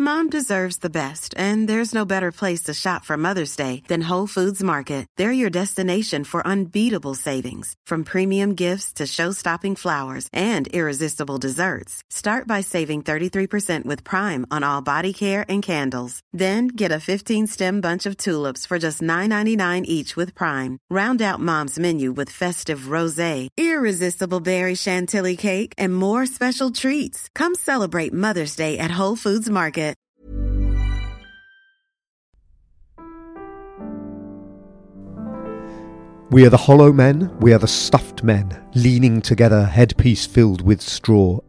Mom deserves the best, and there's no better place to shop for Mother's Day than Whole Foods Market. They're your destination for unbeatable savings, from premium gifts to show-stopping flowers and irresistible desserts. Start by saving 33% with Prime on all body care and candles. Then get a 15-stem bunch of tulips for just $9.99 each with Prime. Round out Mom's menu with festive rosé, irresistible berry chantilly cake, and more special treats. Come celebrate Mother's Day at Whole Foods Market. We are the hollow men, we are the stuffed men, leaning together, headpiece filled with straw.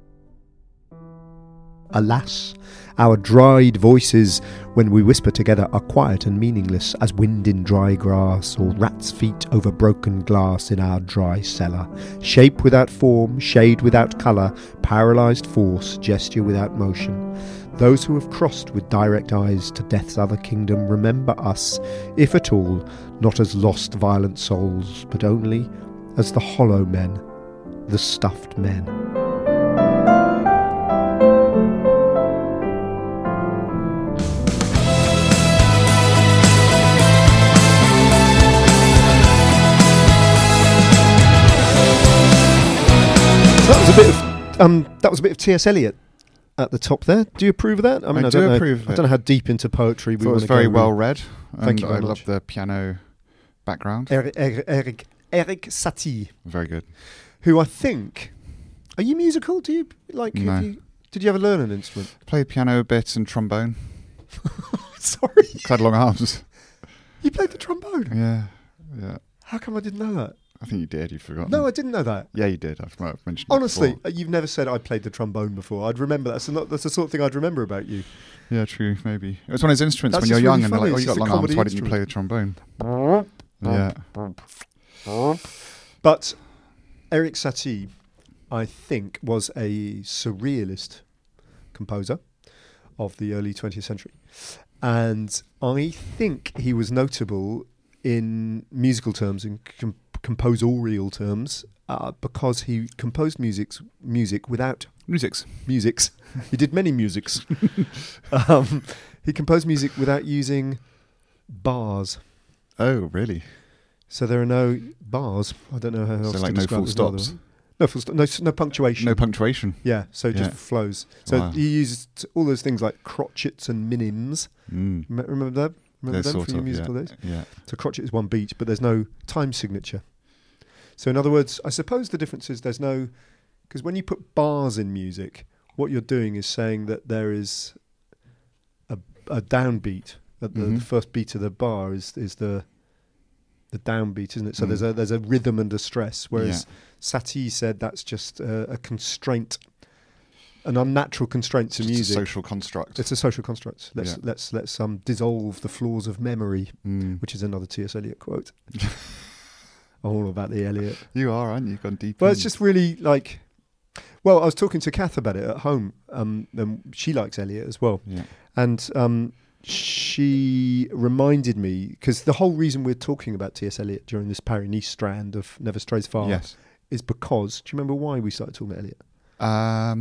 Alas, our dried voices, when we whisper together, are quiet and meaningless as wind in dry grass or rat's feet over broken glass in our dry cellar. Shape without form, shade without colour, paralysed force, gesture without motion. Those who have crossed with direct eyes to death's other kingdom remember us, if at all, not as lost violent souls, but only as the hollow men, the stuffed men. That was a bit of T.S. Eliot at the top there. Do you approve of that? I do approve of it. I don't know how deep into poetry we want to go. It was very well read. Thank you very much. I love the piano background. Eric Satie. Very good. Who I think... Are you musical? Do you like... No. Did you ever learn an instrument? Played piano a bit and trombone. Sorry. Had long arms. You played the trombone? Yeah. How come I didn't know that? I think you did. You've forgotten. No, I didn't know that. Yeah, you did. I've mentioned it Honestly, before. you've never said I played the trombone before. I'd remember that. So that's the sort of thing I'd remember about you. Yeah, true. Maybe it was one of those instruments That's when you're just young really and they're funny. like, "Oh, you It's got just a long arms. comedy Why didn't you play the trombone?" Yeah. But Eric Satie, I think, was a surrealist composer of the early 20th century, and I think he was notable in musical terms and composorial terms because he composed music without musics. He did many musics. He composed music without using bars. Oh, really? So there are no bars. I don't know how else to like describe no full stops. No full stop. No punctuation. No punctuation. Yeah, so it just flows. So Wow. he used all those things like crotchets and minims. Remember that? Remember them from your musical days? Yeah. So crotchet is one beat, but there's no time signature. So in other words, I suppose the difference is there's no... Because when you put bars in music, what you're doing is saying that there is a downbeat. That the first beat of the bar is the downbeat, isn't it? So there's a rhythm and a stress, whereas Satie said that's just a constraint, an unnatural constraint to music. It's a social construct. It's a social construct. Let's dissolve the flaws of memory, which is another T.S. Eliot quote. I'm all about the Eliot. You are, aren't you? You've gone deep. Well, it's just really like... Well, I was talking to Kath about it at home, and she likes Eliot as well. Yeah. And she reminded me, because the whole reason we're talking about T.S. Eliot during this Paris-Nice strand of Never Strays Far is because... Do you remember why we started talking about Eliot?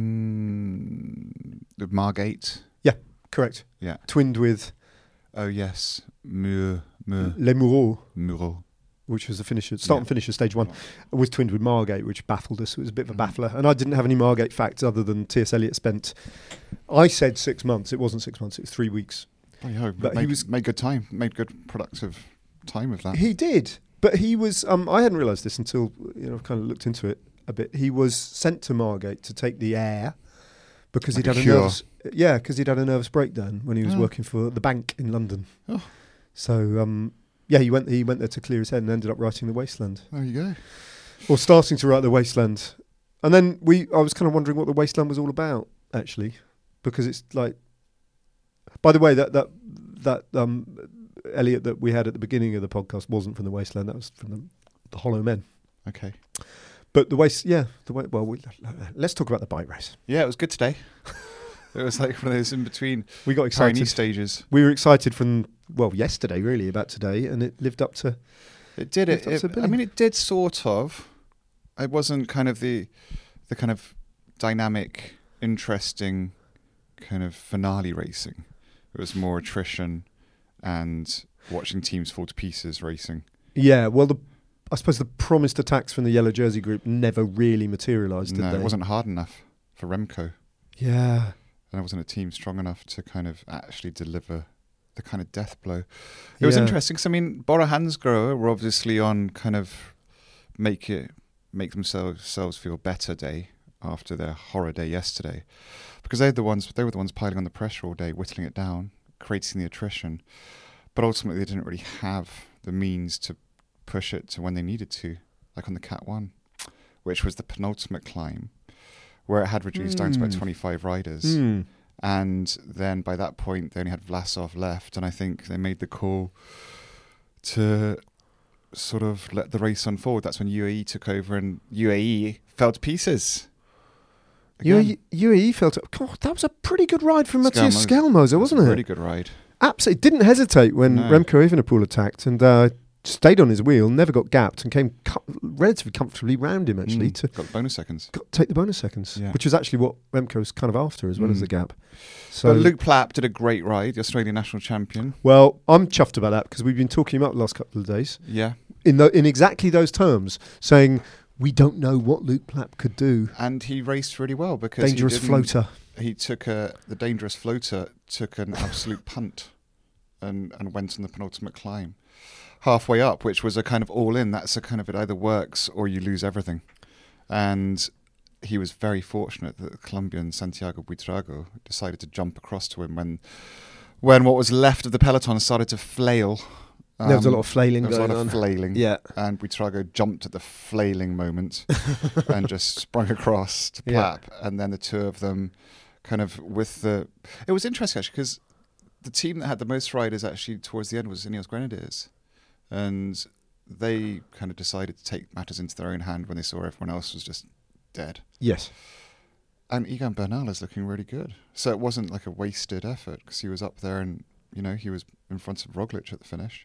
The Margate. Yeah, correct. Yeah. Twinned with... Oh, yes. Les Mureaux. Mureaux. Which was the start and finish of stage one, was twinned with Margate, which baffled us. It was a bit of a baffler. And I didn't have any Margate facts other than T.S. Eliot spent... I said 6 months. It wasn't 6 months. It was 3 weeks. But he made good time. Made good productive time of that. He did. But he was... I hadn't realised this until kind of looked into it a bit. He was sent to Margate to take the air because he'd had a nervous... Yeah, because he'd had a nervous breakdown when he was working for the bank in London. Oh. So... yeah, he went there to clear his head and ended up writing The Wasteland. There you go. Or starting to write The Wasteland. And then I was kind of wondering what The Wasteland was all about, actually. Because it's like... By the way, that Eliot that we had at the beginning of the podcast wasn't from The Wasteland. That was from the Hollow Men. Okay. But let's talk about the bike race. Yeah, it was good today. It was like one of those in between. We got excited. Stages. We were excited from yesterday really about today, and it lived up to. It did. It did sort of. It wasn't kind of the kind of dynamic, interesting kind of finale racing. It was more attrition and watching teams fall to pieces racing. Yeah, well, I suppose the promised attacks from the yellow jersey group never really materialised, did they? It wasn't hard enough for Remco. Yeah. And there wasn't a team strong enough to kind of actually deliver the kind of death blow. It was interesting because, I mean, Bora Hansgrohe were obviously on kind of make themselves feel better day after their horror day yesterday, because they were the ones piling on the pressure all day, whittling it down, creating the attrition. But ultimately, they didn't really have the means to push it to when they needed to, like on the Cat 1, which was the penultimate climb, where it had reduced down to about 25 riders. And then by that point, they only had Vlasov left, and I think they made the call to sort of let the race unfold. That's when UAE took over, and UAE fell to pieces. UAE fell to... God, that was a pretty good ride from Matthias Skelmoser, wasn't it? Really good ride. Absolutely. Didn't hesitate when Remco Evenepoel attacked, and stayed on his wheel, never got gapped, and came relatively comfortably round him, actually. Got the bonus seconds. Got to take the bonus seconds, which was actually what Remco was kind of after, as well as the gap. So Luke Plapp did a great ride, the Australian national champion. Well, I'm chuffed about that, because we've been talking about the last couple of days. Yeah. In exactly those terms, saying we don't know what Luke Plapp could do. And he raced really well, because Dangerous floater. He took the dangerous floater took an absolute punt and went on the penultimate climb. Halfway up, which was a kind of all-in. That's a kind of, it either works or you lose everything. And he was very fortunate that the Colombian Santiago Buitrago decided to jump across to him when what was left of the peloton started to flail. There was a lot of flailing going on. There was a lot of flailing. Yeah. And Buitrago jumped at the flailing moment and just sprung across to Plapp. Yeah. And then the two of them kind of it was interesting, actually, because the team that had the most riders actually towards the end was Ineos Grenadiers. And they kind of decided to take matters into their own hand when they saw everyone else was just dead. Yes. And Egan Bernal is looking really good. So it wasn't like a wasted effort, because he was up there and, he was in front of Roglic at the finish.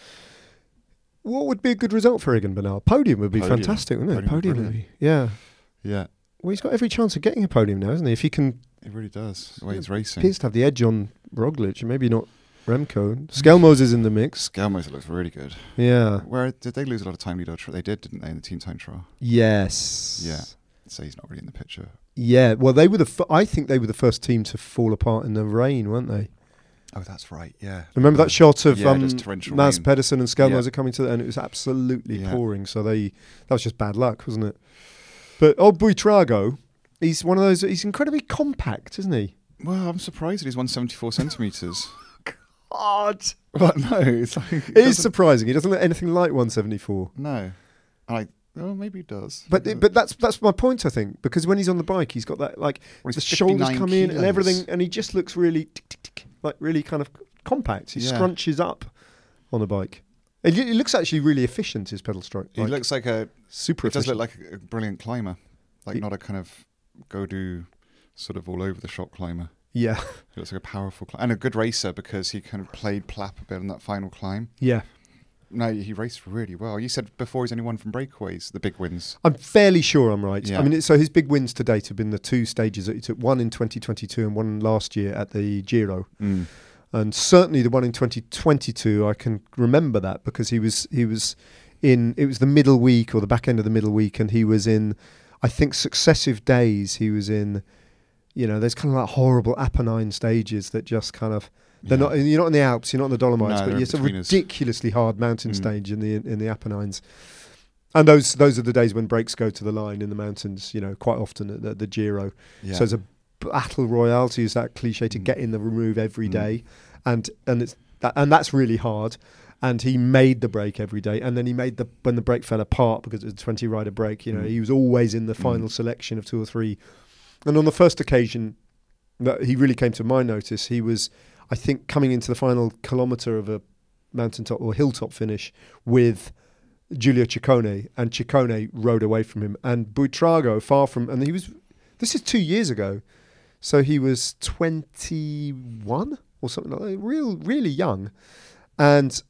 What would be a good result for Egan Bernal? Podium would be fantastic, wouldn't it? Podium would be. Yeah. Yeah. Well, he's got every chance of getting a podium now, hasn't he? If he can... He really does, the way he's racing. He appears to have the edge on Roglic, and maybe not Remco. Skelmoser's in the mix. Skelmoser looks really good. Yeah. Where did they lose a lot of time leader? They did, didn't they, in the team time trial? Yes. Yeah. So he's not really in the picture. Yeah. Well, they were I think they were the first team to fall apart in the rain, weren't they? Oh, that's right. Yeah. Remember that shot of Mads Pedersen and Skelmoser coming to the end? It was absolutely pouring. So that was just bad luck, wasn't it? But Buitrago, he's one of those. He's incredibly compact, isn't he? Well, I'm surprised that he's 174 centimetres. God. Well, no, it's like... It is surprising. He doesn't look anything like 174. No. Maybe he does. But that's my point, I think, because when he's on the bike, he's got that, like, the shoulders come in and everything, and he just looks really, like, really kind of compact. He scrunches up on the bike. It looks actually really efficient, his pedal stroke. He looks like super efficient. He does look like a brilliant climber. Like, not a kind of go-do sort of all over the shop climber. Yeah. He looks like a powerful climber. And a good racer, because he kind of played Plapp a bit on that final climb. Yeah. No, he raced really well. You said before he's only won from breakaways, the big wins. I'm fairly sure I'm right. Yeah. I mean, so his big wins to date have been the two stages that he took, one in 2022 and one last year at the Giro. Mm. And certainly the one in 2022, I can remember that because it was the middle week or the back end of the middle week, and he was in, I think, successive days. He was in, there's kind of like horrible Apennine stages that just kind of, you're not in the Alps, you're not in the Dolomites, but it's a ridiculously hard mountain stage in the Apennines. And those are the days when breaks go to the line in the mountains, quite often at the Giro. Yeah. So it's a battle royale, to use that cliche, to get in the remove every day. And that's really hard. And he made the break every day. And then he made when the break fell apart, because it was a 20 rider break, he was always in the final selection of 2 or 3. And on the first occasion that he really came to my notice, he was, I think, coming into the final kilometre of a mountaintop or hilltop finish with Giulio Ciccone, and Ciccone rode away from him. And Buitrago, this is 2 years ago, so he was 21 or something like that, really young. And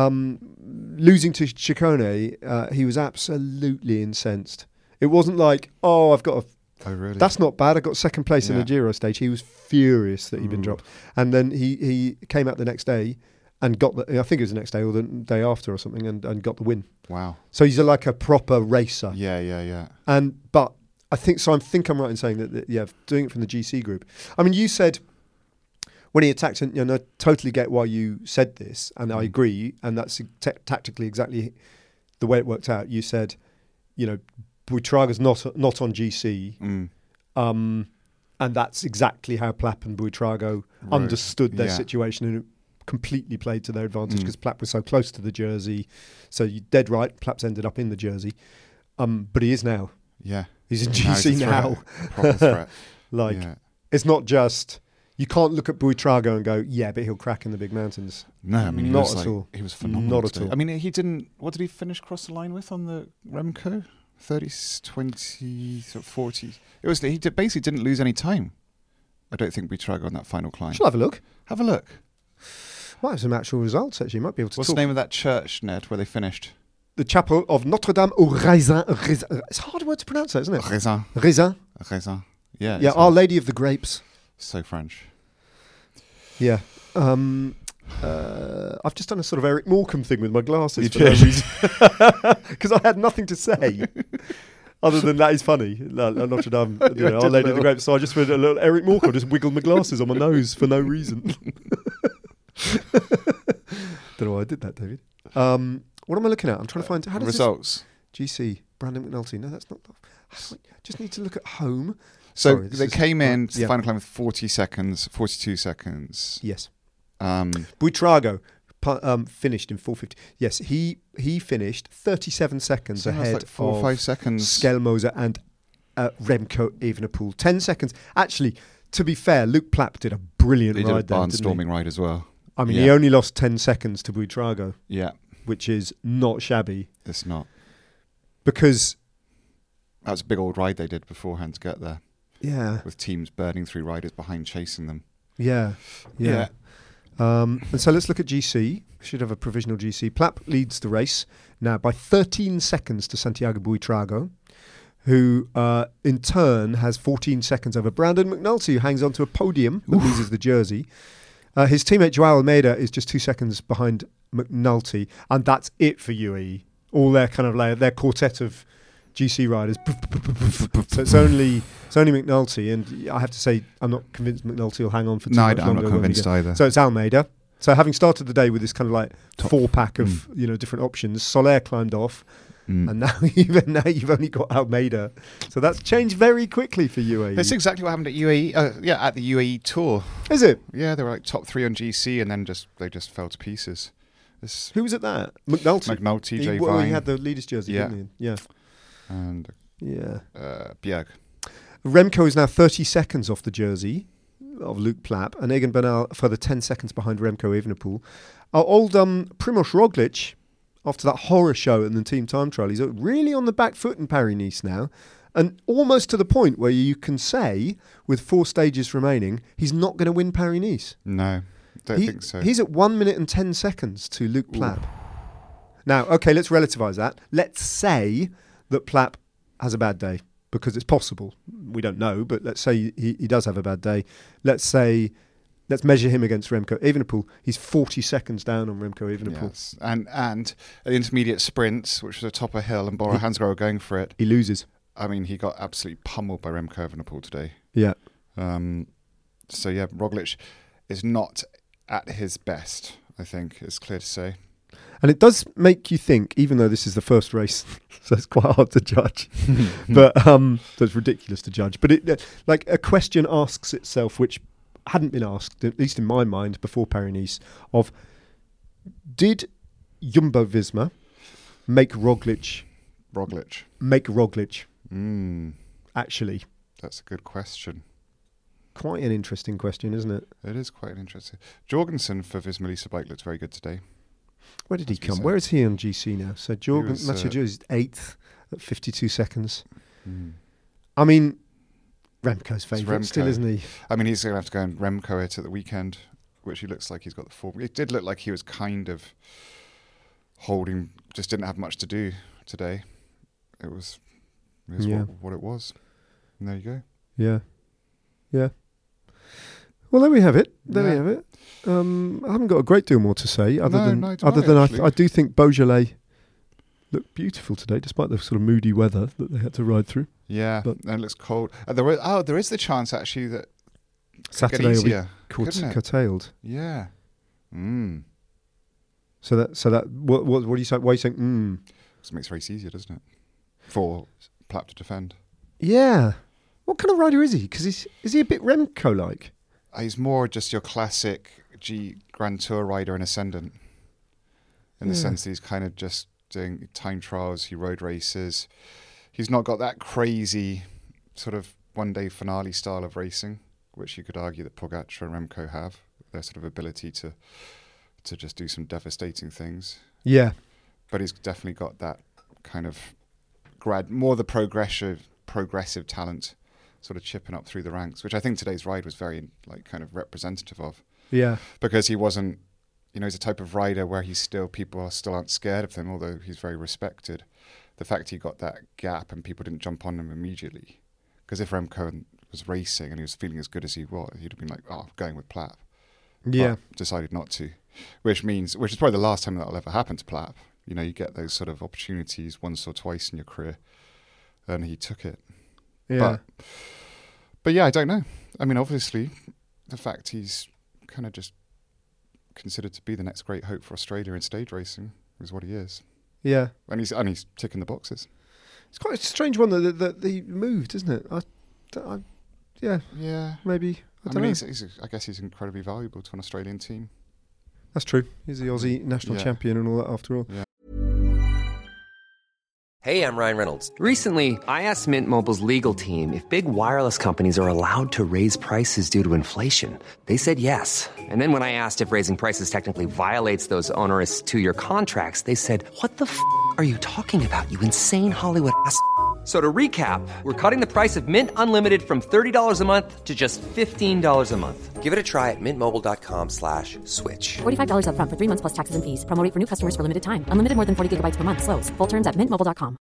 losing to Ciccone, he was absolutely incensed. It wasn't like, I've got a Oh, really? That's not bad. I got second place in Yeah. the Giro stage. He was furious that he'd been dropped. And then he came out the next day and got I think it was the next day or the day after or something, and got the win. Wow. So he's like a proper racer. Yeah. But I think I'm right in saying that doing it from the GC group. I mean, you said when he attacked, and I totally get why you said this, and I agree, and that's tactically exactly the way it worked out. You said, Buitraga's not on GC, and that's exactly how Plapp and Buitrago understood their situation, and it completely played to their advantage because Plapp was so close to the jersey. So you're dead right, Plapp's ended up in the jersey, but he is now. Yeah. He's in GC now. Proper threat. It's not just... You can't look at Buitrago and go, yeah, but he'll crack in the big mountains. No, I mean, not at all. He was phenomenal. Not at all. I mean, he didn't... What did he finish across the line with on the Remco? 30, 20, 40... basically didn't lose any time. I don't think Buitrago on that final climb. Shall I have a look? Have a look. Might have some actual results, actually. Might be able to What's talk. the name of that church, Ned, where they finished? The Chapel of Notre Dame au Raisin. It's a hard word to pronounce, isn't it? Raisin. Raisin. Yeah. Yeah, Our Lady of the Grapes. So French. Yeah. I've just done a sort of Eric Morecambe thing with my glasses for no reason. Because I had nothing to say. Other than that is funny. Notre Dame, Our Lady of the Grapes. So I just went a little Eric Morecambe, just wiggled my glasses on my nose for no reason. Don't know why I did that, David. What am I looking at? I'm trying to find... How does results. GC, Brandon McNulty. No, that's not... I just need to look at home. So Sorry, they came in to the yeah. final climb with 42 seconds. Yes. Buitrago finished in 4:50. Yes, he finished 37 seconds ahead like 4 or 5 seconds. Skelmoser and Remco Evenepoel. 10 seconds. Actually, to be fair, Luke Plapp did a brilliant He ride did a there, didn't barnstorming ride as well. I mean, he only lost 10 seconds to Buitrago. Yeah. Which is not shabby. It's not. Because... That was a big old ride they did beforehand to get there. Yeah. With teams burning through riders behind chasing them. Yeah. And so let's look at GC. We should have a provisional GC. Plapp leads the race now by 13 seconds to Santiago Buitrago, who in turn has 14 seconds over Brandon McNulty, who hangs onto a podium but loses the jersey. His teammate Joao Almeida is just 2 seconds behind McNulty, and that's it for UAE. All their kind of their quartet of GC riders. So it's only McNulty, and I have to say I'm not convinced McNulty will hang on for too much longer. I'm not convinced either. So it's Almeida. So having started the day with this kind of like four-pack of different options, Soler climbed off, and now you've only got Almeida. So that's changed very quickly for UAE. That's exactly what happened at UAE. At the UAE Tour. Is it? Yeah, they were like top 3 on GC, and then they just fell to pieces. Who was at that? McNulty. Jay Well, he Vine. had the leader's jersey, didn't he? Yeah. And Bjerg. Remco is now 30 seconds off the jersey of Luke Plapp, and Egan Bernal further 10 seconds behind Remco Evenepoel. Our old Primož Roglic, after that horror show in the team time trial, he's really on the back foot in Paris-Nice now, and almost to the point where you can say, with 4 stages remaining, he's not going to win Paris-Nice. No, don't think so. He's at 1 minute and 10 seconds to Luke Plapp. Now, okay, let's relativise that. Let's say that Plapp has a bad day, because it's possible. We don't know, but let's say he does have a bad day. Let's measure him against Remco Evenepoel. He's 40 seconds down on Remco Evenepoel. Yes. And at the intermediate sprints, which was atop a hill, and Bora Hansgrohe going for it. He loses. I mean, he got absolutely pummeled by Remco Evenepoel today. Yeah. Roglic is not at his best, I think, it's clear to say. And it does make you think, even though this is the first race, so it's quite hard to judge, but so it's ridiculous to judge. But like a question asks itself, which hadn't been asked, at least in my mind, before Paris-Nice, of did Jumbo-Visma make Roglic? Actually, that's a good question. Quite an interesting question, isn't it? It is quite interesting. Jorgensen for Visma Lease Bike looks very good today. Where did he come? Where is he on GC now? So Mathieu is 8th at 52 seconds. I mean, Remco's favourite still, isn't he? I mean, he's going to have to go and Remco it at the weekend, which he looks like he's got the form. It did look like he was kind of holding, just didn't have much to do today. It was what it was. And there you go. Yeah. Yeah. Well, there we have it. There we have it. I haven't got a great deal more to say other than I do think Beaujolais looked beautiful today, despite the sort of moody weather that they had to ride through. Yeah, and it looks cold. There is the chance actually that Saturday will be curtailed. Yeah. So that what do you say? Why are you saying? It makes the race easier, doesn't it? For Plapp to defend. Yeah. What kind of rider is he? Because is he a bit Remco-like? He's more just your classic Grand Tour rider and ascendant. In the sense that he's kind of just doing time trials, he rode races. He's not got that crazy sort of one-day finale style of racing, which you could argue that Pogacar and Remco have. Their sort of ability to just do some devastating things. Yeah. But he's definitely got that kind of more the progressive talent sort of chipping up through the ranks, which I think today's ride was very kind of representative of. Yeah. Because he wasn't, he's a type of rider where people still aren't scared of him, although he's very respected. The fact he got that gap and people didn't jump on him immediately. Because if Remco was racing and he was feeling as good as he was, he'd have been like, oh, going with Plapp. Yeah. But decided not to, which is probably the last time that'll ever happen to Plapp. You get those sort of opportunities once or twice in your career, and he took it. Yeah. But yeah, I don't know. I mean, obviously, the fact he's kind of just considered to be the next great hope for Australia in stage racing is what he is. Yeah. And he's ticking the boxes. It's quite a strange one that he moved, isn't it? Yeah. Maybe. I don't know. I guess he's incredibly valuable to an Australian team. That's true. He's the Aussie national champion and all that after all. Yeah. Hey, I'm Ryan Reynolds. Recently, I asked Mint Mobile's legal team if big wireless companies are allowed to raise prices due to inflation. They said yes. And then when I asked if raising prices technically violates those onerous 2-year contracts, they said, "What the f*** are you talking about, you insane Hollywood ass?" So to recap, we're cutting the price of Mint Unlimited from $30 a month to just $15 a month. Give it a try at mintmobile.com/switch. $45 up front for 3 months plus taxes and fees. Promo rate for new customers for limited time. Unlimited more than 40 gigabytes per month. Slows full terms at mintmobile.com.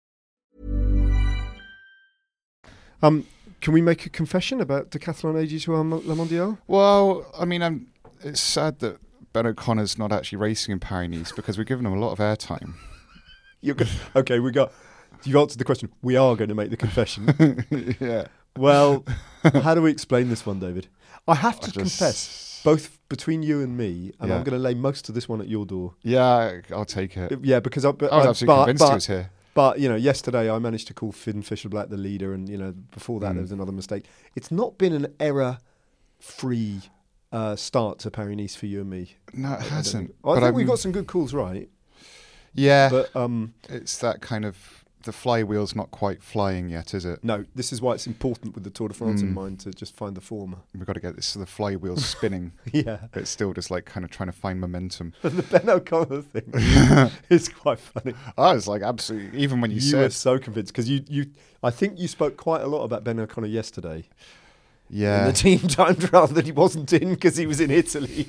Can we make a confession about Decathlon AG2R Le Mondial? Well, I mean, it's sad that Ben O'Connor's not actually racing in Paris-Nice because we've given him a lot of airtime. Okay, you answered the question. We are going to make the confession. Yeah. Well, how do we explain this one, David? I have to confess, both between you and me, and I'm going to lay most of this one at your door. Yeah, I'll take it. Yeah, because I was absolutely convinced he was here. But, yesterday I managed to call Finn Fisher-Black the leader, and, before that there was another mistake. It's not been an error-free start to Paris-Nice for you and me. No, it hasn't. I think we got some good calls right. Yeah, but it's that kind of, the flywheel's not quite flying yet, is it? No, this is why it's important with the Tour de France in mind to just find the form. We've got to get the flywheel spinning. Yeah. But it's still just kind of trying to find momentum. But the Ben O'Connor thing is quite funny. I was absolutely, even when you were so convinced, because I think you spoke quite a lot about Ben O'Connor yesterday. Yeah. In the team time trial that he wasn't in because he was in Italy.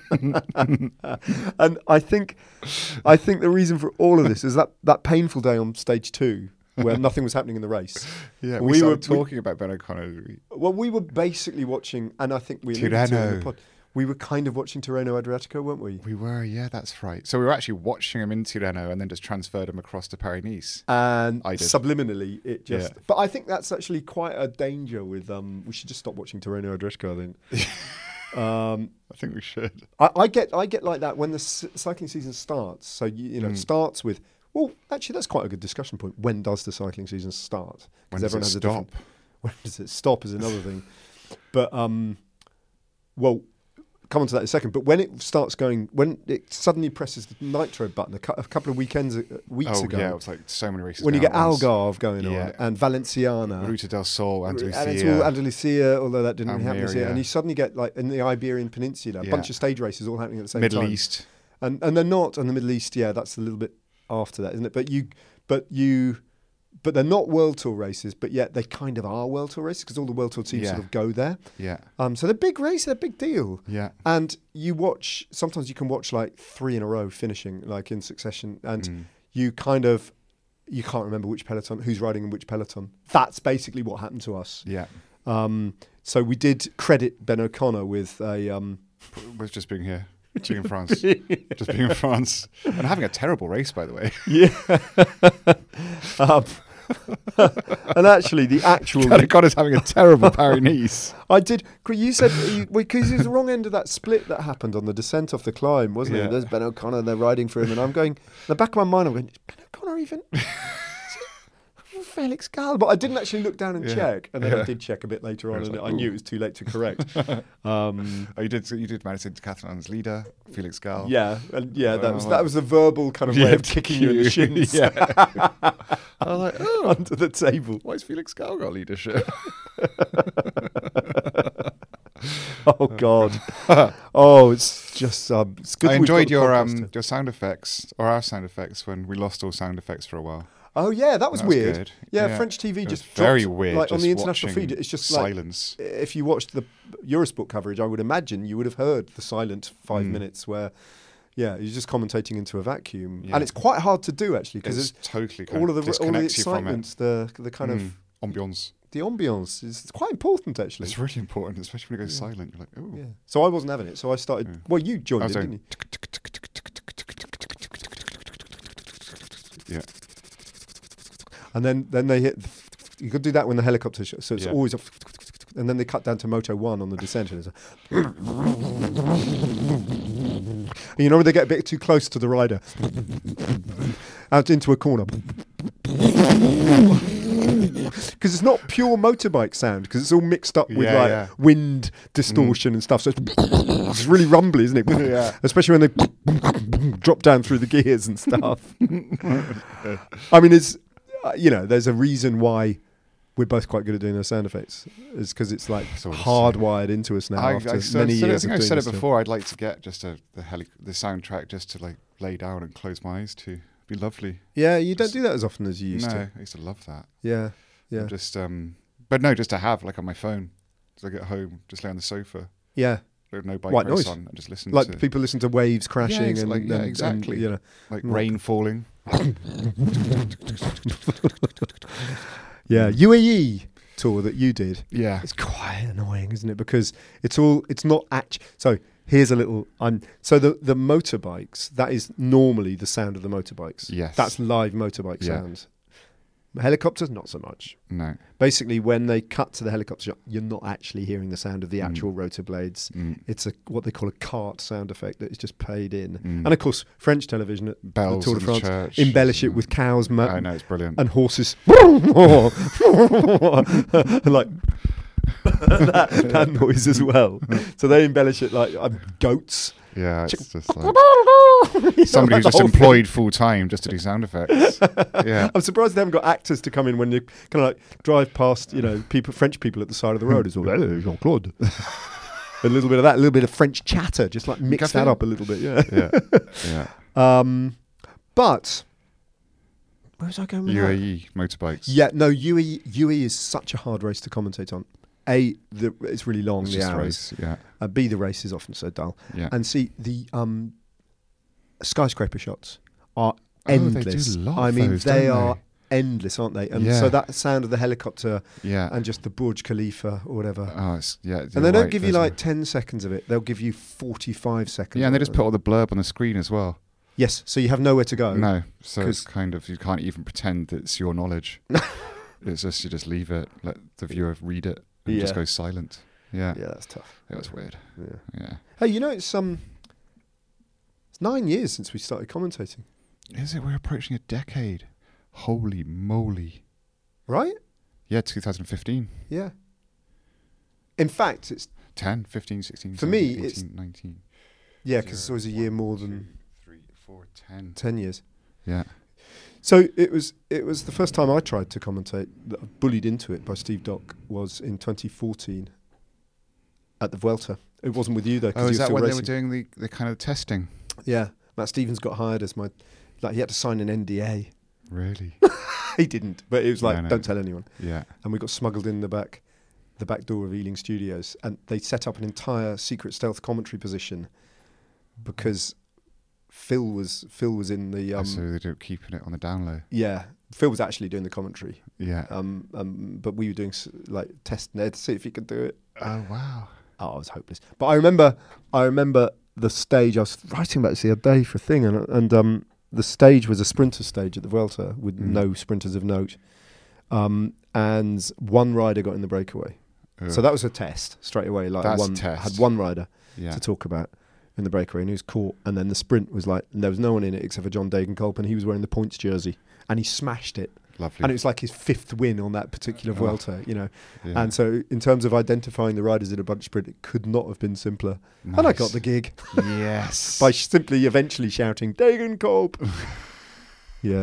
And I think the reason for all of this is that painful day on stage 2 where nothing was happening in the race. Yeah, we were talking about Ben O'Connor. Well, we were basically watching, and I think we were kind of watching Tirreno Adriatico, weren't we? We were, yeah, that's right. So we were actually watching him in Tirreno and then just transferred him across to Paris-Nice. And subliminally, it just... Yeah. But I think that's actually quite a danger with... we should just stop watching Tirreno Adriatico, I think. I think we should. I get like that when the cycling season starts. So, it starts with... Well, actually, that's quite a good discussion point. When does the cycling season start? When does it stop? When does it stop is another thing. But, well... Come on to that in a second, but when it starts going, when it suddenly presses the nitro button a couple of weeks ago. Yeah, it was like so many races. When you get Algarve going on and Valenciana, Ruta del Sol, Andalusia, although that didn't happen this year, and you suddenly get in the Iberian Peninsula, a bunch of stage races all happening at the same time. Middle East, and they're not, and the Middle East, that's a little bit after that, isn't it? But they're not World Tour races, but yet they kind of are World Tour races because all the World Tour teams sort of go there. Yeah. So they're big races, they're a big deal. Yeah. And sometimes you can watch 3 in a row finishing in succession, and you kind of, you can't remember which peloton, who's riding in which peloton. That's basically what happened to us. Yeah. So we did credit Ben O'Connor with a... With just being here. Being in France. Just being in France. And having a terrible race, by the way. Yeah. And actually, the actual... O'Connor's having a terrible Paris-Nice. I did... You said... Because it was the wrong end of that split that happened on the descent off the climb, wasn't it? There's Ben O'Connor, they're riding for him, and I'm going... In the back of my mind, I'm going, is Ben O'Connor even... Felix Gall? But I didn't actually look down and check, and then I did check a bit later on, and I knew it was too late to correct. You did manage to Decathlon's leader, Felix Gall. Yeah, and that was a verbal kind of way of kicking you in the shins. Yeah. I was like, oh, under the table. Why has Felix Gall got leadership? Oh God! Oh, it's just it's good. I enjoyed your sound effects, or our sound effects, when we lost all sound effects for a while. Oh yeah, that was weird. Good. Yeah, French TV just very dropped, weird. Like on the international feed, it's just silence. Like, if you watched the Eurosport coverage, I would imagine you would have heard the silent 5 minutes where, you're just commentating into a vacuum, and it's quite hard to do actually because it's totally all of the excitement, the kind of ambiance. The ambiance is quite important actually. It's really important, especially when it goes silent. You're like, oh. Yeah. So I wasn't having it, so I started. Well, you joined it, didn't you? Yeah. And then they hit. You could do that when the helicopter. So it's always. And then they cut down to Moto 1 on the descent, and it's and you know when they get a bit too close to the rider, out into a corner, because it's not pure motorbike sound, because it's all mixed up with wind distortion and stuff. So it's really rumbly, isn't it? Especially when they drop down through the gears and stuff. I mean, it's there's a reason why we're both quite good at doing those sound effects. It's because it's like hardwired into us now after many years. I think I've said it before. I'd like to get just the soundtrack just to like lay down and close my eyes to. It'd be lovely. Yeah, you don't do that as often as you used to. No, I used to love that. Yeah. Just but no, just to have like on my phone. So I get home, just lay on the sofa. Yeah. With no bike White race noise on and just listen like to people listen to waves crashing exactly. And, like rain falling. Yeah, UAE tour that you did. Yeah, it's quite annoying, isn't it? Because it's not actually. So here's a little. So the motorbikes. That is normally the sound of the motorbikes. Yes, that's live motorbike sound. Helicopters, not so much. No. Basically, when they cut to the helicopter shot, you're not actually hearing the sound of the actual rotor blades. It's what they call a cart sound effect that is just paid in. And of course, French television at Bells the Tour de France church. embellish it with cows. I know, it's brilliant. And horses. Like that noise as well. So they embellish it like goats. Yeah, it's just like somebody who's just employed full time just to do sound effects. Yeah, I'm surprised they haven't got actors to come in when you kind of like drive past, French people at the side of the road. It's all Jean-Claude. A little bit of that, a little bit of French chatter, just like mix that up a little bit. Yeah. But where was I going with UAE motorbikes? Yeah, no, UAE is such a hard race to commentate on. It's really long, the hours. Race, yeah. B, the race is often so dull. Yeah. And C, the skyscraper shots are endless. They do I mean, they are endless, aren't they? And so that sound of the helicopter and just the Burj Khalifa or whatever. Oh, and they don't give you like 10 seconds of it. They'll give you 45 seconds. Yeah, and they just put all the blurb on the screen as well. Yes, so you have nowhere to go. No, so it's kind of, you can't even pretend that it's your knowledge. It's just, you just leave it, let the viewer read it. And just go silent. Yeah. Yeah, that's tough. It was weird. Yeah. Hey, it's 9 years since we started commentating. Is it? We're approaching a decade. Holy moly. Right? Yeah, 2015. Yeah. In fact, it's 10, 15, 16, for 17, me, 18, it's 19. Yeah, because it's always a year more than 3, 4, 10. 10 years. Yeah. So it was the first time I tried to commentate, that I bullied into it by Steve Dock, was in 2014 at the Vuelta. It wasn't with you though. Oh, is that when they were doing the kind of testing? Yeah, Matt Stevens got hired as he had to sign an NDA. Really? He didn't, but it was like, don't tell anyone. Yeah. And we got smuggled in the back door of Ealing Studios, and they set up an entire secret stealth commentary position because Phil was in the so they don't keeping it on the down low. Yeah, Phil was actually doing the commentary. Yeah. But we were doing like test Ned to see if he could do it. Oh wow. Oh, I was hopeless. But I remember the stage. I was writing about this the other day for a thing, and the stage was a sprinter stage at the Vuelta with no sprinters of note, and one rider got in the breakaway. So that was a test straight away. Like That's a test. Had one rider to talk about in the breakaway, and he was caught. And then the sprint was like, and there was no one in it except for John Degenkolb, and he was wearing the points jersey, and he smashed it. Lovely. And it was like his 5th win on that particular Vuelta, you know. Yeah. And so in terms of identifying the riders in a bunch sprint, it could not have been simpler. Nice. And I got the gig. Yes. By simply eventually shouting, Degenkolb. Yeah.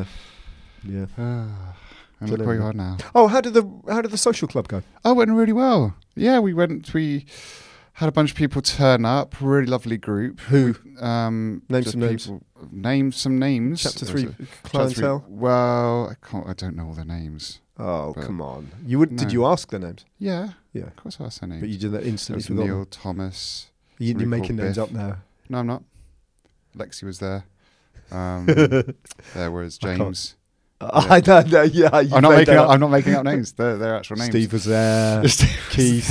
And look where you are now. Oh, how did the social club go? Oh, it went really well. Yeah, we had a bunch of people turn up. Really lovely group. Who? Name some names. Name some names. Chapter 3 clientele? Well, I don't know all their names. Oh, come on. Did you ask their names? Yeah. Yeah. Of course I asked their names. But you did that instantly. There was Neil, Thomas. You're making called names Biff. up now. No, I'm not. Lexi was there. There was James. I don't know. Yeah, I'm not making up names. They're actual names. Steve was there. Keith.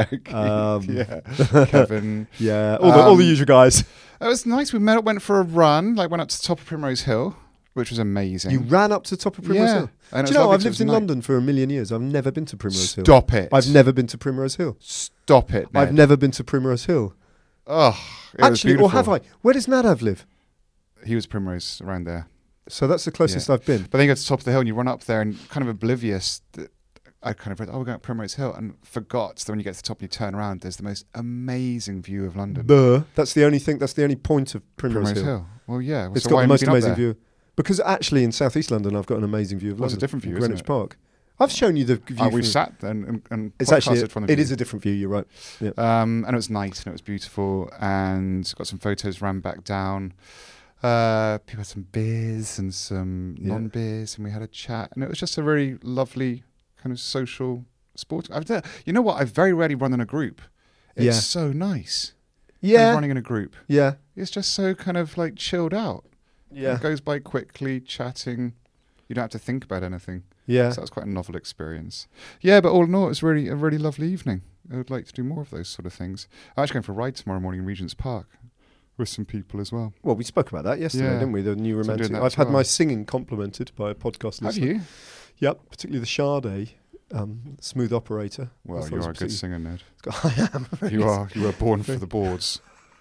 Kevin. Yeah, all the usual guys. It was nice. We went for a run. Went up to the top of Primrose Hill, which was amazing. You ran up to the top of Primrose Hill? And do you know, I've lived in London for a million years. I've never been to Primrose Hill. Stop it. I've never been to Primrose Hill. Stop it, Ned. I've never been to Primrose Hill. Oh, actually, or have I? Where does Nadav live? He was Primrose, around there. So that's the closest I've been. But then you go to the top of the hill and you run up there and kind of oblivious that I kind of read, we're going up Primrose Hill, and forgot that when you get to the top and you turn around, there's the most amazing view of London. That's the only thing. That's the only point of Primrose Hill. Well, yeah. It's got the most amazing view. Because actually in South East London, I've got an amazing view of London. It's a different view, Greenwich Park. I've shown you the view. We've sat there and it's actually from the it view. is a different view. You're right. Yeah. And it was nice and it was beautiful, and got some photos. Ran back down. People had some beers and some non-beers, and we had a chat, and it was just a very lovely kind of social sport. You know what? I very rarely run in a group. It's so nice. Yeah, running in a group. Yeah, it's just so kind of like chilled out. Yeah, it goes by quickly, chatting. You don't have to think about anything. Yeah, so that was quite a novel experience. Yeah, but all in all, it was really a really lovely evening. I would like to do more of those sort of things. I'm actually going for a ride tomorrow morning in Regent's Park with some people as well. Well, we spoke about that yesterday, didn't we? The new romantic. So I've had my singing complimented by a podcast listener. Have you? Yep, particularly the Sade, smooth operator. Well, you are a good singer, Ned. I am. You were born for the boards.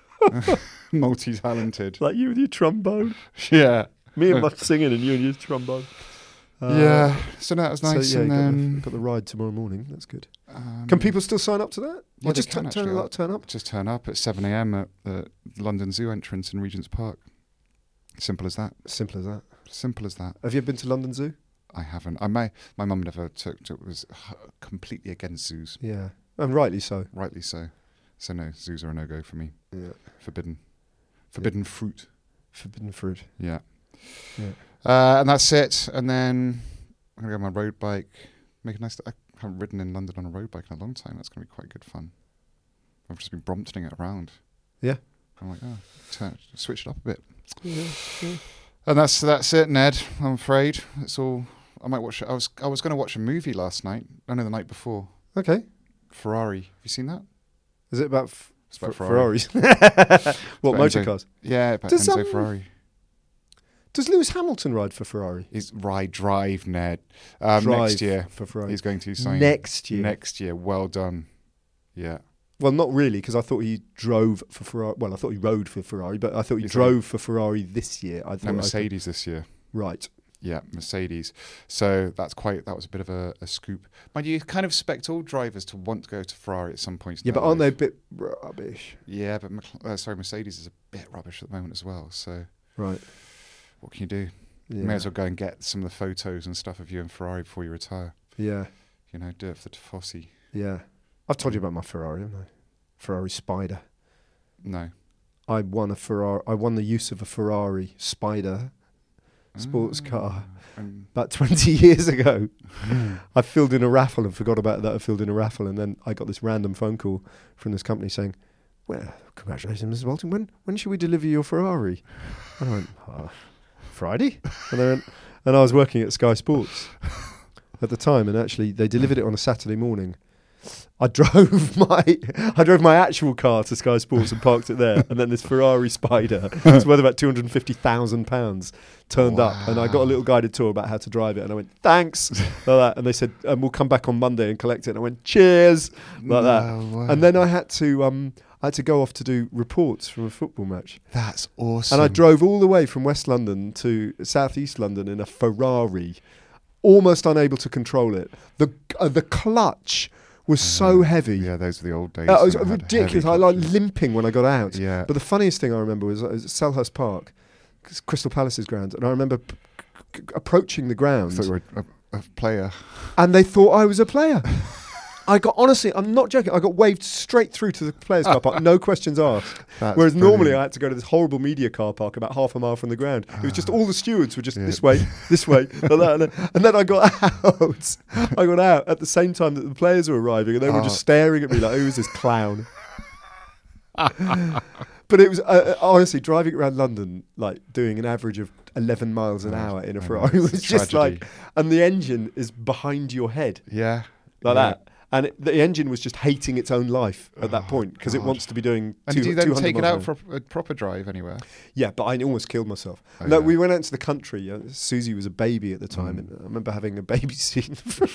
Multi-talented. Like you with your trombone. Yeah. Me and my singing, and you and your trombone. Yeah, so that was nice. So, and then got the ride tomorrow morning. That's good. Can people still sign up to that? Yeah, or just turn up? Just turn up at 7 a.m. at the London Zoo entrance in Regent's Park. Simple as that. Simple as that. Simple as that. Have you ever been to London Zoo? I haven't. My mum never was completely against zoos. Yeah, and rightly so. Rightly so. So no, zoos are a no-go for me. Yeah. Forbidden fruit. Forbidden fruit. Yeah. Yeah. And that's it. And then I'm going to go on my road bike. Make a nice... I haven't ridden in London on a road bike in a long time. That's going to be quite good fun. I've just been Bromptoning it around. Yeah. I'm like, switch it up a bit. Yeah. And that's it, Ned. I'm afraid. It's all... I might watch... I was going to watch a movie last night. I know the night before. Okay. Ferrari. Have you seen that? Is it about... It's about Ferraris? What, motor cars? Yeah, about Enzo Ferrari. Does Lewis Hamilton ride for Ferrari? He's drive, Ned. Drive next year for Ferrari. He's going to sign. Next year. Next year. Well done. Yeah. Well, not really, because I thought he drove for Ferrari. Well, I thought he rode for Ferrari, but I thought he drove for Ferrari this year. Mercedes this year. Right. Yeah, Mercedes. So that was a bit of a scoop. Mind you, kind of expect all drivers to want to go to Ferrari at some point. Yeah, but aren't they a bit rubbish? Yeah, but Mercedes is a bit rubbish at the moment as well. So right. What can you do? Yeah. You may as well go and get some of the photos and stuff of you and Ferrari before you retire. Yeah. You know, do it for the Tifosi. Yeah. I've told you about my Ferrari, haven't I? Ferrari Spider. No. I won the use of a Ferrari Spider sports car about 20 years ago. I filled in a raffle and forgot about that. I filled in a raffle, and then I got this random phone call from this company saying, "Well, congratulations, Mrs. Walton. When should we deliver your Ferrari?" And I went, Friday? And they went, And I was working at Sky Sports at the time, and actually they delivered it on a Saturday morning. I drove my actual car to Sky Sports and parked it there, and then this Ferrari Spider, it's worth about £250,000, turned up, and I got a little guided tour about how to drive it, and I went, thanks, like that, and they said, we'll come back on Monday and collect it, and I went, cheers, like that, and then I had to go off to do reports from a football match. That's awesome. And I drove all the way from West London to South East London in a Ferrari, almost unable to control it. The clutch was so heavy. Yeah, those were the old days. It was ridiculous. I like limping when I got out. Yeah. But the funniest thing I remember was Selhurst Park, Crystal Palace's ground, and I remember approaching the ground. I thought you were a player. And they thought I was a player. Honestly, I'm not joking, I got waved straight through to the players' car park, no questions asked. Whereas normally I had to go to this horrible media car park about half a mile from the ground. It was just all the stewards were just this way, like that. And then I got out. I got out at the same time that the players were arriving, and they were just staring at me like, who's this clown? But it was, honestly, driving around London, like doing an average of 11 miles an hour in a Ferrari was just like, and the engine is behind your head. Yeah. Like that. And the engine was just hating its own life at that point because it wants to be doing. And did you then take it out for a proper drive anywhere? Yeah, but I almost killed myself. We went out into the country. Susie was a baby at the time, and I remember having a baby seat in the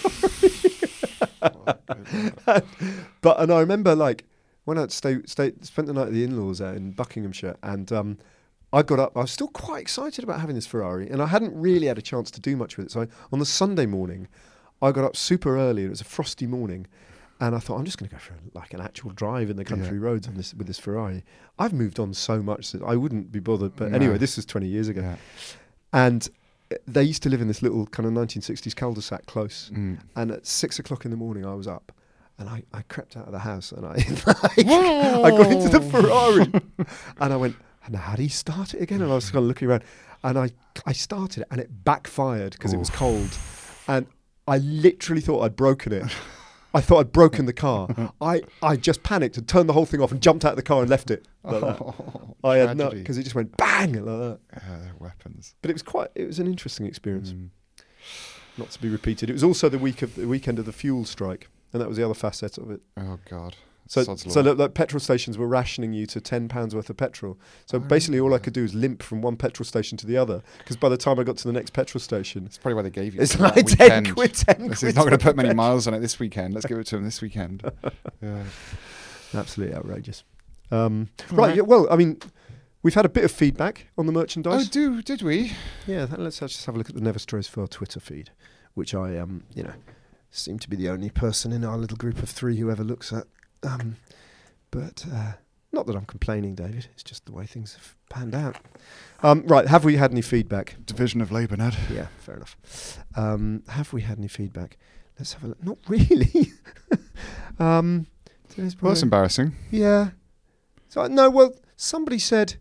Ferrari. And I remember went out to spent the night at the in-laws out in Buckinghamshire, and I got up. I was still quite excited about having this Ferrari, and I hadn't really had a chance to do much with it. So on the Sunday morning, I got up super early. It was a frosty morning, and I thought, I'm just going to go for an actual drive in the country roads with this Ferrari. I've moved on so much that I wouldn't be bothered. But anyway, this was 20 years ago. Yeah. And they used to live in this little kind of 1960s cul-de-sac close. And at 6 o'clock in the morning, I was up, and I crept out of the house, and I got into the Ferrari, and I went, now how do you start it again? And I was kind of looking around, and I started it, and it backfired because it was cold, and I literally thought I'd broken it. I thought I'd broken the car. I just panicked and turned the whole thing off and jumped out of the car and left it. Like that. I had no, because it just went bang like that. Weapons. But it was an interesting experience. Not to be repeated. It was also the weekend of the fuel strike, and that was the other facet of it. Oh God. So like petrol stations were rationing you to £10 worth of petrol. So basically all I could do was limp from one petrol station to the other, because by the time I got to the next petrol station... It's probably why they gave you it's like 10 quid. He's not going to put many miles on it this weekend. Let's give it to him this weekend. Yeah. Absolutely outrageous. Right, yeah, well, I mean, we've had a bit of feedback on the merchandise. Oh, did we? Yeah, let's just have a look at the Never Strays Far Twitter feed, which I, seem to be the only person in our little group of three who ever looks at. But not that I'm complaining, David. It's just the way things have panned out. Right, have we had any feedback? Division of labour, Ned. Yeah, fair enough. Have we had any feedback? Let's have a look. Not really. Well, that's embarrassing. Yeah. So no. Well, somebody said,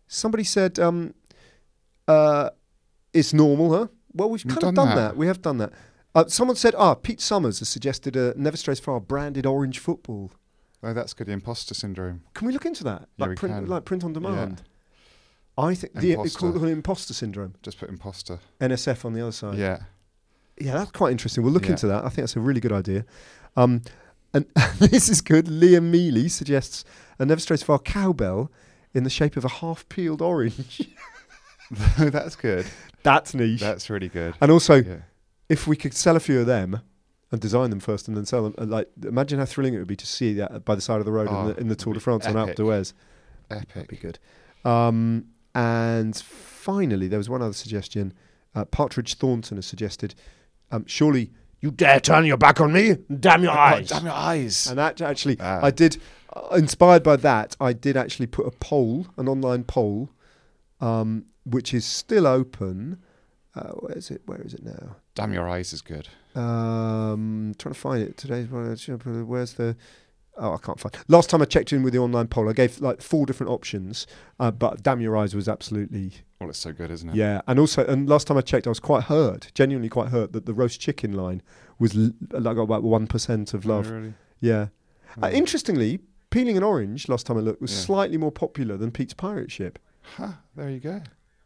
it's normal, huh? Well, we've kind of done that. We have done that. Someone said, Pete Summers has suggested a Never Strays Far branded orange football. Oh, that's good. The imposter syndrome. Can we look into that? Yeah, we can. Like print on demand. Yeah. I think it's called an imposter syndrome. Just put imposter. NSF on the other side. Yeah. Yeah, that's quite interesting. We'll look into that. I think that's a really good idea. And this is good. Liam Mealy suggests a Never Strays Far cowbell in the shape of a half-peeled orange. That's good. That's niche. That's really good. And also, if we could sell a few of them and design them first and then sell them, imagine how thrilling it would be to see that by the side of the road in the Tour de France on Alpe d'Huez. Epic. That'd be good. And finally, there was one other suggestion. Partridge Thornton has suggested, surely you dare turn your back on me? Damn your eyes. Damn your eyes. And that actually, I did, inspired by that, I did actually put a poll, an online poll, which is still open. Where is it now? Damn your eyes is good. Trying to find it. Where's the... Oh, I can't find it. Last time I checked in with the online poll, I gave 4 different options, but Damn Your Eyes was absolutely... Well, it's so good, isn't it? Yeah, and last time I checked, I was quite hurt, genuinely quite hurt, that the roast chicken line was about 1% of love. Oh, really? Yeah. Interestingly, peeling an orange, last time I looked, was slightly more popular than Pete's Pirate Ship. Huh, there you go.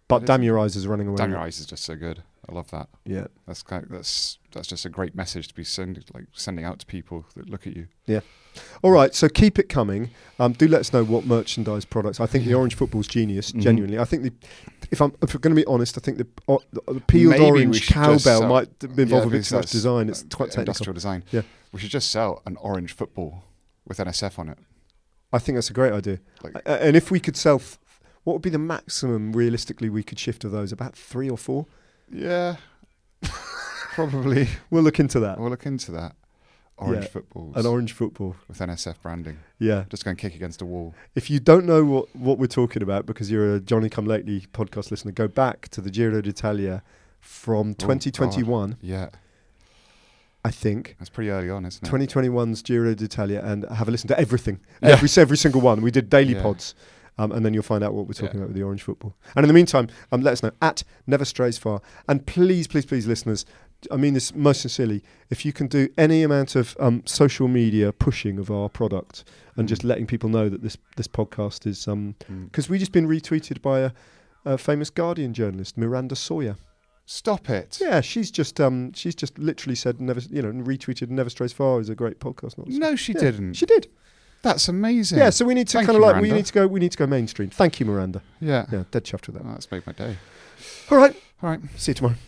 But Damn Your Eyes is running away. Damn Your Eyes is just so good. I love that. Yeah. That's just a great message to be sending out to people that look at you. Yeah. All right, so keep it coming. Do let us know what merchandise products. I think the orange football's genius, genuinely. I think if I'm going to be honest, I think the peeled Maybe orange cowbell might be involved with too much design. It's quite technical. Industrial design. Yeah. We should just sell an orange football with NSF on it. I think that's a great idea. And if we could sell, what would be the maximum realistically we could shift of those? About 3 or 4? Yeah, probably. We'll look into that. Orange footballs. An orange football. With NSF branding. Yeah. Just go and kick against a wall. If you don't know what we're talking about, because you're a Johnny Come Lately podcast listener, go back to the Giro d'Italia from 2021. Yeah. I think. That's pretty early on, isn't it? 2021's Giro d'Italia, and have a listen to everything. Yeah. Every single one. We did daily pods. And then you'll find out what we're talking about with the orange football. And in the meantime, let us know at Never Strays Far. And please, please, please, listeners, I mean this most sincerely, if you can do any amount of social media pushing of our product and just letting people know that this podcast is... Because we've just been retweeted by a famous Guardian journalist, Miranda Sawyer. Stop it. Yeah, she's just literally said, retweeted Never Strays Far is a great podcast. No, she didn't. She did. That's amazing. Yeah, so we need to we need to go mainstream. Thank you, Miranda. Yeah. Yeah, dead chuffed with that. Oh, that's made my day. All right. See you tomorrow.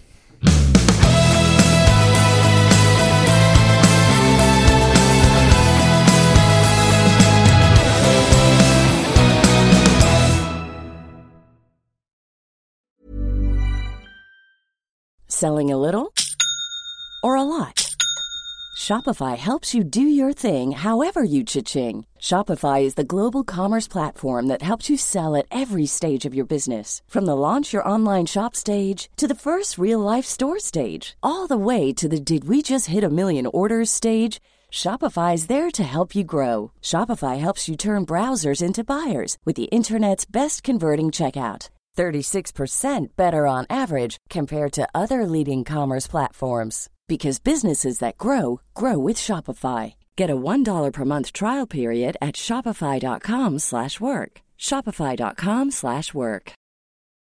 Selling a little or a lot? Shopify helps you do your thing however you cha-ching. Shopify is the global commerce platform that helps you sell at every stage of your business. From the launch your online shop stage to the first real-life store stage, all the way to the did we just hit a million orders stage. Shopify is there to help you grow. Shopify helps you turn browsers into buyers with the internet's best converting checkout. 36% better on average compared to other leading commerce platforms. Because businesses that grow, grow with Shopify. Get a $1 per month trial period at shopify.com/work. Shopify.com/work.